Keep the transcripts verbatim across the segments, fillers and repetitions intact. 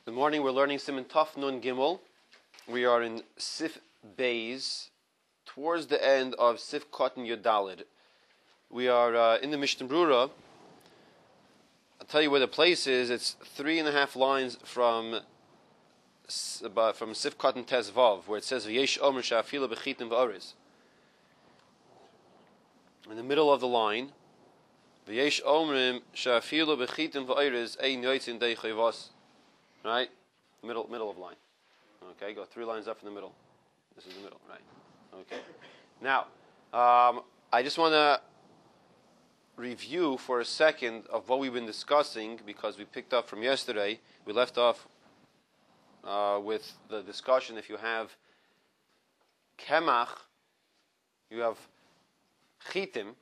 Good morning. We're learning Siman Taf Nun Gimel. We are in Sif Beis, towards the end of Sif Cotton Yodalid. We are uh, in the Mishnah Brura. I'll tell you where the place is. It's three and a half lines from about, from Sif Cotton Tes Vav, where it says V'yesh Omer Sha'afila B'chitim V'oriz. In the middle of the line, V'yesh Omrim Sha'afila B'chitim V'oriz Ein Yoitzin Dei Chayvos. Right? Middle middle of line. Okay, go three lines up in the middle. This is the middle, right? Okay. Now, um, I just want to review for a second of what we've been discussing, because we picked up from yesterday. We left off uh, with the discussion. If you have kemach, you have chitim,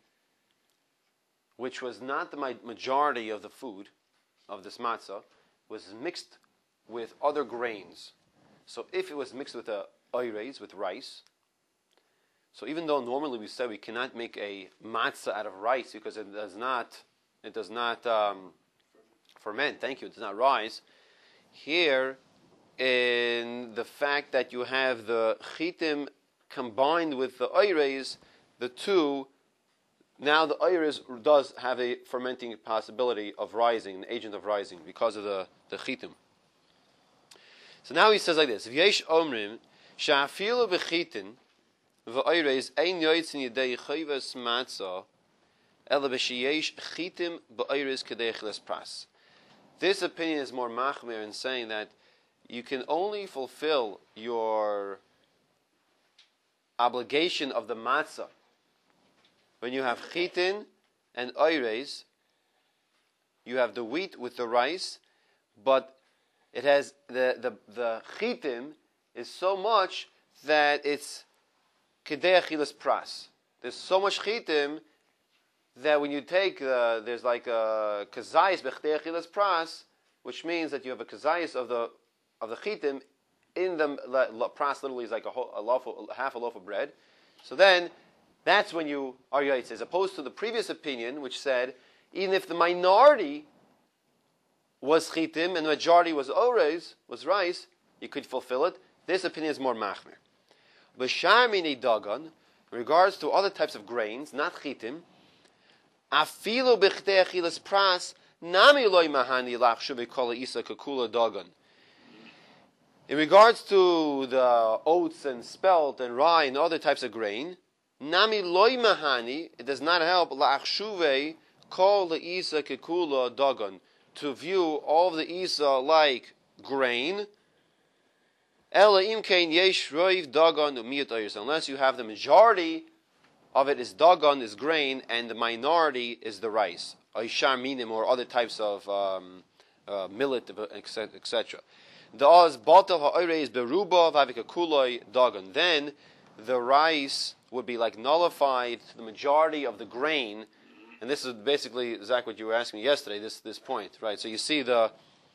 which was not the majority of the food of this matzah, was mixed with other grains. So if it was mixed with a oirez, with rice, so even though normally we say we cannot make a matzah out of rice because it does not, it does not um, ferment. Thank you. It does not rise. Here, in the fact that you have the chitim combined with the oirez, the two, now the oirez does have a fermenting possibility of rising, an agent of rising, because of the the chitim. So now he says like this: V'yesh omrim sha'afilu b'chitin v'oirez ein yoitzin yedei chayvas matzah ela b'sheyesh chitim b'oirez kedei chilas pras. This opinion is more machmir in saying that you can only fulfill your obligation of the matzah when you have chitin and oirez. You have the wheat with the rice, but it has the the the chitim is so much that it's kedei achilas pras. There's so much chitim that when you take the, there's like a kazayis b'kedei achilas pras, which means that you have a kazayis of the of the chitim in the pras. Literally is like a, whole, a loaf, of, half a loaf of bread. So then that's when you are yaitz, as opposed to the previous opinion, which said even if the minority was chitim and the majority was orez, was rice, you could fulfill it. This opinion is more machmir. B'sharmini dagan, in regards to other types of grains, not chitim, afilu b'chtei achilas pras, nami loy mahani lachshu b'kol isa kakula dagan. In regards to the oats and spelt and rye and other types of grain, nami loy mahani, it does not help lachshuve kol isa kakula dagan, to view all of the isa like grain, unless you have the majority of it is dagan, is grain, and the minority is the rice, or other types of um, uh, millet, et cetera. Then the rice would be like nullified to the majority of the grain. And this is basically, Zach, what you were asking me yesterday, this this point, right? So you see the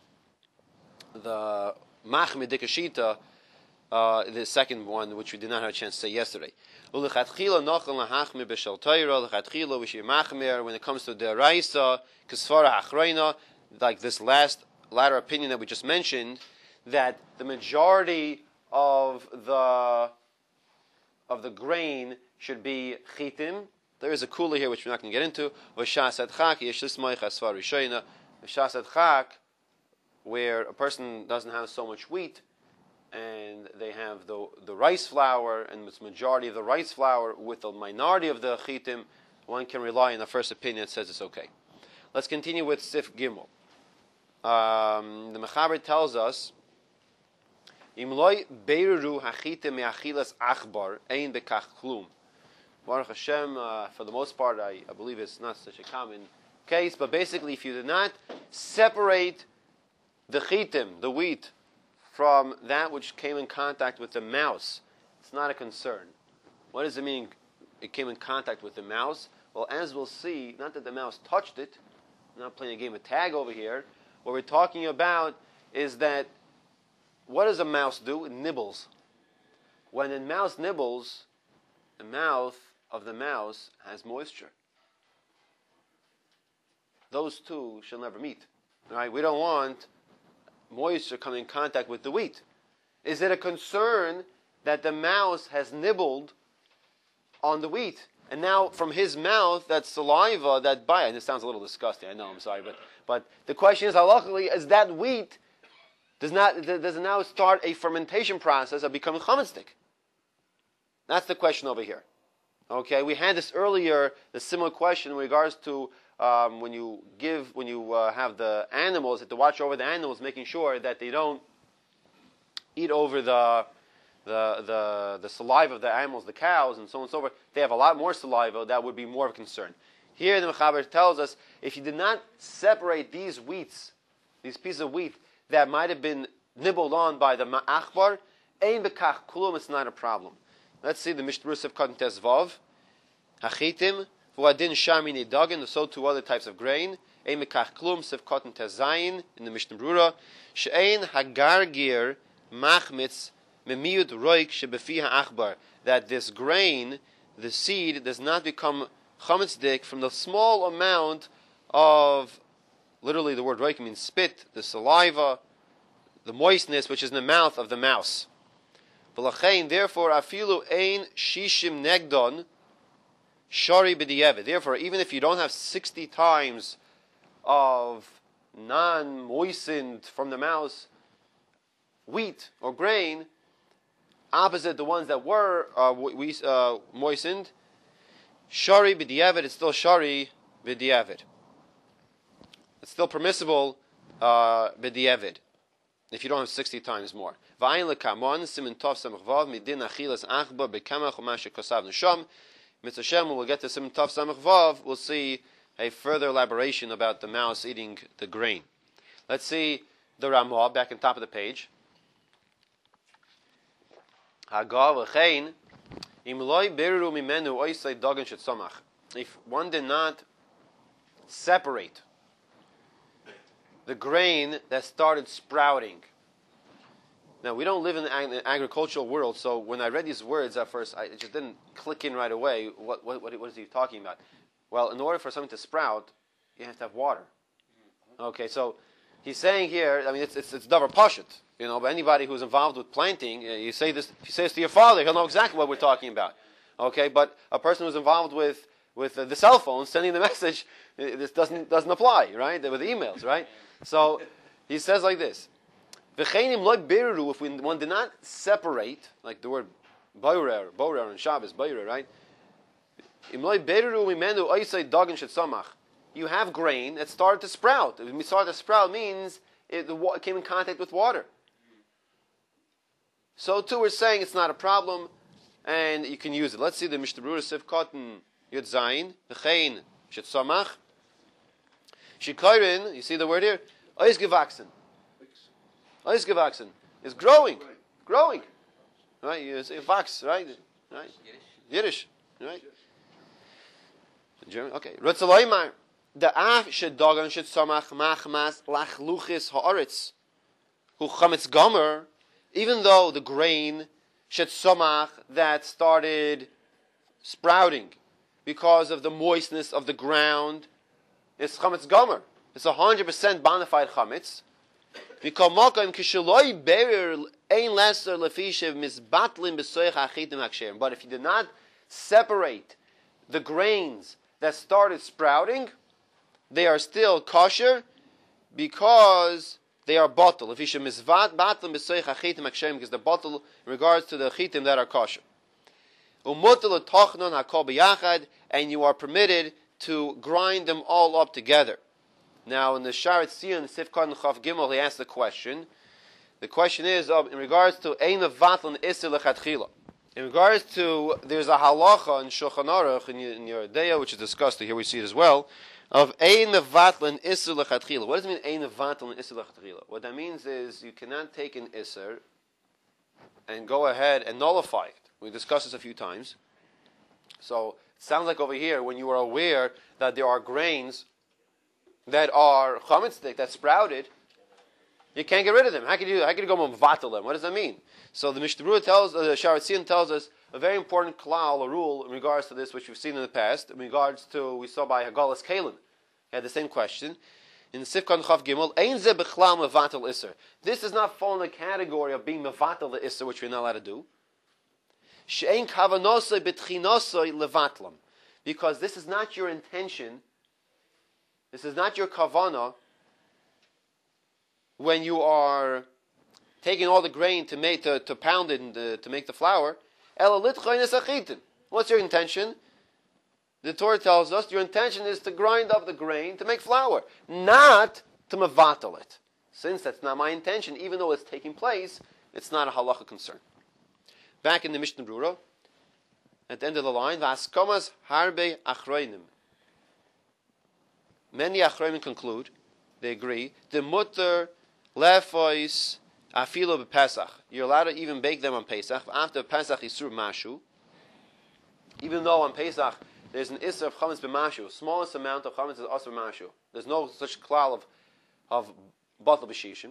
the machmir dikashita, uh, the second one, which we did not have a chance to say yesterday. When it comes to deraisa, kasvara achreina, like this last latter opinion that we just mentioned, that the majority of the of the grain should be chitim. There is a kula here which we're not going to get into. V'shas adchak yesh lismoich asvar rishayna. V'shas adchak, where a person doesn't have so much wheat, and they have the the rice flour, and it's majority of the rice flour with the minority of the chitim, one can rely on the first opinion that says it's okay. Let's continue with Sif Gimel. Um, the Mechaber tells us, Imloi beiru hachitim me'achilas achbar ein bekach klum. Baruch Hashem, uh, for the most part, I, I believe it's not such a common case, but basically if you do not separate the chitim, the wheat, from that which came in contact with the mouse, it's not a concern. What does it mean it came in contact with the mouse? Well, as we'll see, not that the mouse touched it, I'm not playing a game of tag over here. What we're talking about is that, what does a mouse do? It nibbles. When a mouse nibbles, the mouth of the mouse has moisture. Those two shall never meet. Right? We don't want moisture coming in contact with the wheat? Is it a concern that the mouse has nibbled on the wheat? And now from his mouth, that saliva, that bite, and this sounds a little disgusting, I know, I'm sorry, but, but the question is, halachically, is that wheat, does, not, does it now start a fermentation process of becoming chametzik? That's the question over here. Okay, we had this earlier, the similar question in regards to um, when you give, when you uh, have the animals, you have to watch over the animals, making sure that they don't eat over the the the the saliva of the animals, the cows, and so on and so forth. They have a lot more saliva. That would be more of a concern. Here, the Mechaber tells us if you did not separate these wheats, these pieces of wheat that might have been nibbled on by the ma'achbar, ein bekach kulum, it's not a problem. Let's see the Mishnah Berurah Sivkot Tes Vav. Hachitim v'adin shamini dagin. So two other types of grain. Ein bekach kulum Sivkot Tes Zayin in the Mishnah Berurah. She'ein hagargir machmitz memiyud roik shebefi ha'achbar. That this grain, the seed, does not become chametzdik from the small amount of, literally the word roik means spit, the saliva, the moistness which is in the mouth of the mouse. Therefore, afilu ein shishim negdon shari b'di'evet. Therefore, even if you don't have sixty times of non-moistened from the mouse wheat or grain, opposite the ones that were uh, we, uh, moistened, shari b'di'evet, it's still shari b'di'evet. It's still permissible uh, b'di'evet if you don't have sixty times more. V'ayin lekamon simin tov samach vav midin achilas achba bekamach u'mashe kosav nesham. Mitzvah Shem, when we'll get to simin tov samach vav, we'll see a further elaboration about the mouse eating the grain. Let's see the Ramah back on top of the page. Hagav v'chein im loy beriru mimenu oisei dagan shetzamach. If one did not separate the grain that started sprouting. Now, we don't live in an agricultural world, so when I read these words at first, I, it just didn't click in right away. What, what, what is he talking about? Well, in order for something to sprout, you have to have water. Okay, so he's saying here, I mean, it's it's, it's davar pashut, you know, but anybody who's involved with planting, uh, you say this, if you say this to your father, he'll know exactly what we're talking about. Okay, but a person who's involved with with uh, the cell phone, sending the message, uh, this doesn't doesn't apply, right? With emails, right? So he says like this: V'cheinim lo beru. If we, one did not separate, like the word borer, borer in Shabbos, borer, right? Im lo beru mimenu oisei dagan shetzamach. You have grain that started to sprout. When it started to sprout means it, the, it came in contact with water. So too, we're saying it's not a problem, and you can use it. Let's see the Mishnah Berurah Sivkot Yud Zayin V'chein shetzamach. Shikorin, you see the word here? Ois gewachsen. Ois gewachsen is growing, growing. Right? You say vax, right? Right? Yiddish, right? German. Okay. Rotzaloymar. The af shedagan shetzamach machmas lachluchis haaretz hu chametz gomer. Even though the grain shetzamach that started sprouting because of the moistness of the ground, it's chametz gomer. It's a hundred percent bona fide chametz. Because makom kishaloi berir ein lesser lefishev misbatlin b'soich achitim haksherim. But if you did not separate the grains that started sprouting, they are still kosher because they are bottle. Lefishev misvat batlin b'soich achitim haksherim, because they're bottle in regards to the achitim that are kosher. Umutel tochnon hakol b'yachad, and you are permitted to grind them all up together. Now, in the Sharet Sion, Sifkot Chav Gimel, he asked the question. The question is uh, in regards to Ein Mevatlan Iser Lechatchila. In regards to, there's a halacha in Shulchan Aruch in, in your Deya, which is discussed here, we see it as well, of Ein Mevatlan Iser Lechatchila. What does it mean Ein Mevatlan Iser Lechatchila? What that means is you cannot take an Iser and go ahead and nullify it. We discussed this a few times. So it sounds like over here, when you are aware that there are grains that are chametzik, that sprouted, you can't get rid of them. How can you, how can you go mavatal them? What does that mean? So the Mishnah Berurah tells, the uh, Sharet Sion tells us a very important klal, a rule in regards to this, which we've seen in the past, in regards to, we saw by Hagalas Kalim, he had the same question. in Sifkan Chav Gimel, Ein ze bechlam mevatel isser. This does not fall in the category of being mevatel the isser, which we're not allowed to do. She'ein kavanosoi betchinosoi levatlam. Because this is not your intention, this is not your kavana when you are taking all the grain to make to, to pound it and to, to make the flour. What's your intention? The Torah tells us your intention is to grind up the grain to make flour, not to mevatel it. Since that's not my intention, even though it's taking place, it's not a halacha concern. Back in the Mishnah Brura, at the end of the line, Vaskomas harbe achroinim. Many achroinim conclude, they agree, the mutter lefois afilo b'Pesach. You're allowed to even bake them on Pesach. After Pesach, isur mashu. Even though on Pesach there's an isur of chametz b'mashu, smallest amount of chametz is asur mashu. There's no such klal of of batel b'shishim.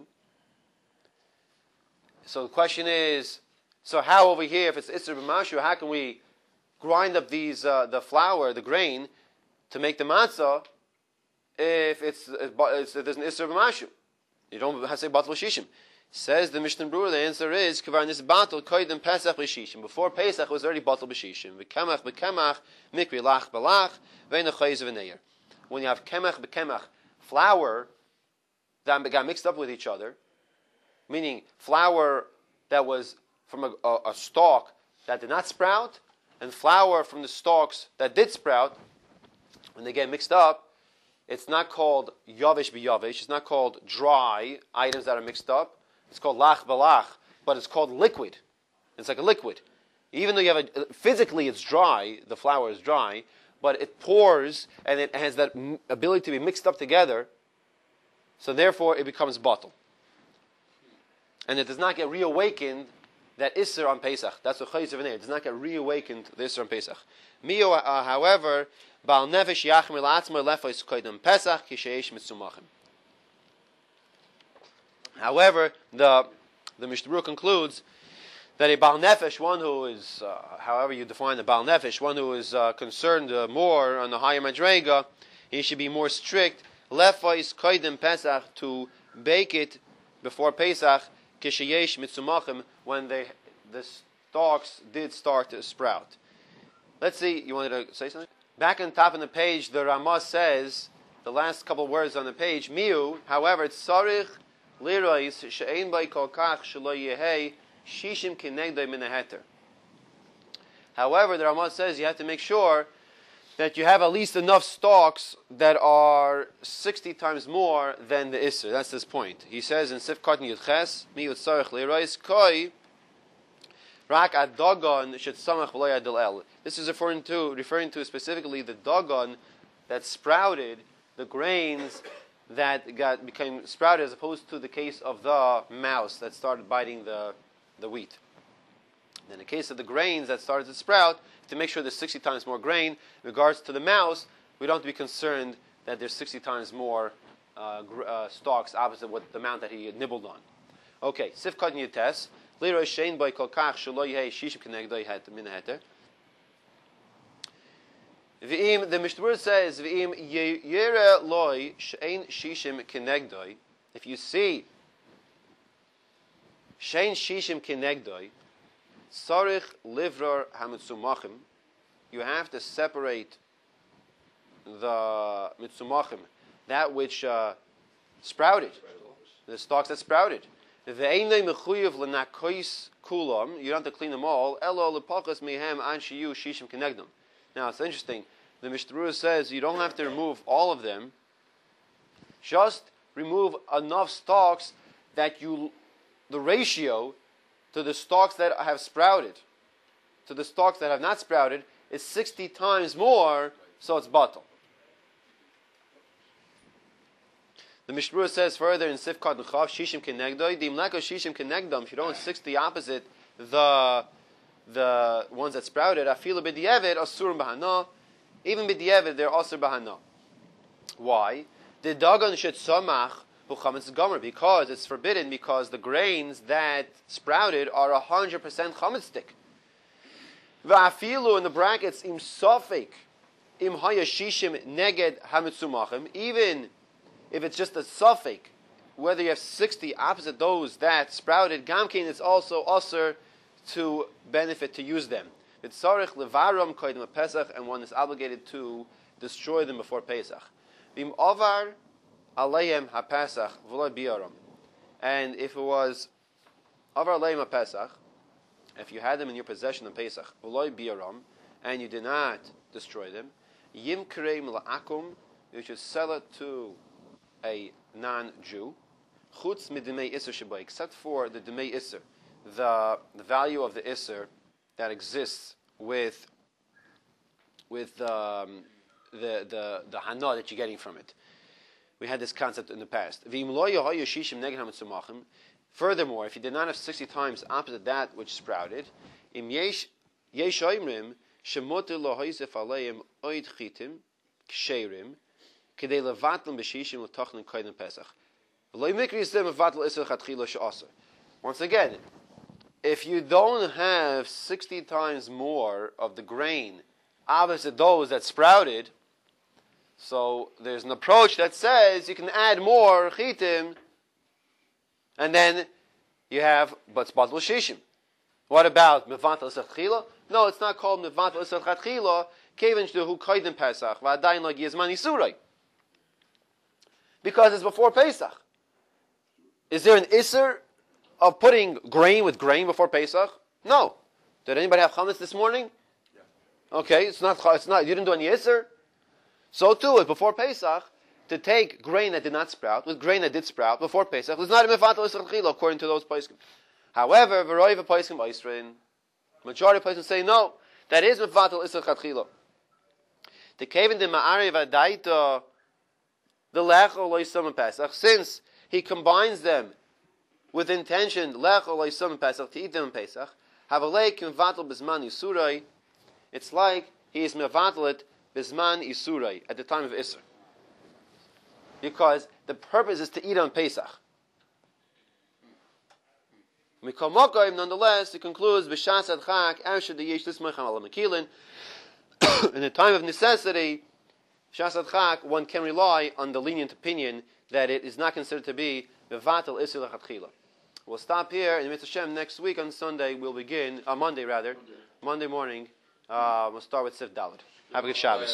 So the question is, so how over here, if it's isur b'mashu, how can we grind up these uh, the flour, the grain, to make the matzah if it's, it's if there's an isur b'mashu? You don't have to say batel b'shishim. Says the Mishnah Brura, the answer is Kavarnis Batel Koidim Pesach B'Shishim. Before Pesach was already Batel B'Shishim. V'Kemach B'Kemach Mikri Lach B'Lach V'Eina Chayiz V'Neir. When you have Kemach B'Kemach, flour that got mixed up with each other, meaning flour that was from a, a, a stalk that did not sprout, and flour from the stalks that did sprout, when they get mixed up, it's not called Yavish B'Yavish. It's not called dry items that are mixed up. It's called lach balach, but it's called liquid. It's like a liquid. Even though you have a, physically it's dry, the flour is dry, but it pours and it has that ability to be mixed up together, so therefore it becomes batel. And it does not get reawakened, that isser on Pesach. That's what Chayiz V'Neir. It does not get reawakened, the isser on Pesach. Mio, uh, however, Baal Nefesh Yachmer La'atzmer Lefois Koidem Pesach Kisheish Mitzumachim. However, the the Mishnah Brura concludes that a Baal Nefesh, one who is, uh, however you define the Baal Nefesh, one who is uh, concerned uh, more on the higher Madrega, he should be more strict. Lefais Koidem Pesach, to bake it before Pesach, Kishayesh Mitzumachim, when they, the stalks did start to sprout. Let's see, you wanted to say something? Back on top of the page, the Ramah says, the last couple of words on the page, Miu, however, it's Sarich Lirois she'ein by kolkach shelo yehei shishim kinegdoi min haheter. However, the Ramah says you have to make sure that you have at least enough stalks that are sixty times more than the isser. That's his point. He says in Sif Katan Yudches, mi utzarich lirois koi rak ad dagon shet samach v'lo yadil el. This is referring to referring to specifically the dagon that sprouted, the grains that got became sprouted, as opposed to the case of the mouse that started biting the, the wheat. In the case of the grains that started to sprout, to make sure there's sixty times more grain. In regards to the mouse, we don't have to be concerned that there's sixty times more uh, gr- uh, stalks opposite what the amount that he nibbled on. Okay, Sif Katan Yutes, Liro Shein Boy Kolkach Shelo Yehei Shishim Kinegdoi Min Haheter. V'im, the Mishnah Brura says, V'im yere loy she'ein shishim kinegdoi. If you see she'ein shishim kinegdoi, sarich livror hamitzumachim, you have to separate the mitzumachim, that which uh, sprouted, the stalks that sprouted. V'einei mechuyev l'nakois kulam, you don't have to clean them all. Elo lepachas mehem an shiyu shishim kinegdom. Now, it's interesting. The Mishnah Brura says you don't have to remove all of them. Just remove enough stalks that you, the ratio to the stalks that have sprouted, to the stalks that have not sprouted, is sixty times more, so it's batel. The Mishnah Brura says further in Sif Katan Chav, Shishim Kenegdoi, Dimleko Shishim Kenegdom, if you don't six the opposite, the the ones that sprouted, Afila b'di'evid, Asurim b'hana, even b'di'evid, they're Asur b'hana. Why? The dagon shet samach b'chametz gomer, because it's forbidden, because the grains that sprouted are one hundred percent chametzdik. V'afilu, in the brackets, im sofik, im haya shishim neged hamitzumachim, even if it's just a suffix, whether you have sixty opposite those that sprouted, gamkin is also usher to benefit to use them. It's sarich levaram koydem Pesach, and one is obligated to destroy them before Pesach. Vim avar alayim haPesach v'lo biaram, and if it was avar alayim haPesach, if you had them in your possession on Pesach v'lo biaram, and you did not destroy them, yim kreim la'akum, you should sell it to a non-Jew, chutz midimei iser sheba, except for the dimei iser, the the value of the iser that exists with with um, the the the hana that you're getting from it. We had this concept in the past. Furthermore, if you did not have sixty times opposite that which sprouted, im yesh yesh oimrim shemoter lo hoysef aleim oid chitim ksherim kedei levatlim b'shishim l'tochnin koydem Pesach. Once again, if you don't have sixty times more of the grain opposite those that sprouted, so there's an approach that says you can add more chitim, and then you have but batal shishim. What about mevatel isach? No, it's not called mevatel isach chatchila. Kevin shdu koydem Pesach v'adayin lo gizman isuray, because it's before Pesach. Is there an isser of putting grain with grain before Pesach? No. Did anybody have chametz this morning? Yeah. Okay, it's not. It's not. You didn't do any isser. So too, it's before Pesach to take grain that did not sprout with grain that did sprout before Pesach. It's not a mevatel isser chila according to those poskim. However, v'roiv poskim oisrin, majority of poskim say no. That is mevatel isser chila. The kevin de ma'ari v'adaita the lecho lo yisam Pesach, since he combines them with intention lecho lo yisam Pesach, to eat them in Pesach. Havalei kimvatel bisman yisurai. It's like he is mevatelet bisman yisurai at the time of Isser, because the purpose is to eat on Pesach. Mikol mokoim, nonetheless, it concludes b'shas adchak asher deyesh lismach al mekilin. In the time of necessity, shas adchak, one can rely on the lenient opinion that it is not considered to be mevatel isur lechatchila. We'll stop here, and Mitzvah Shem, next week on Sunday we'll begin, on uh, Monday rather, Monday, Monday morning, uh, we'll start with Sif Dalet. Have a good Shabbos.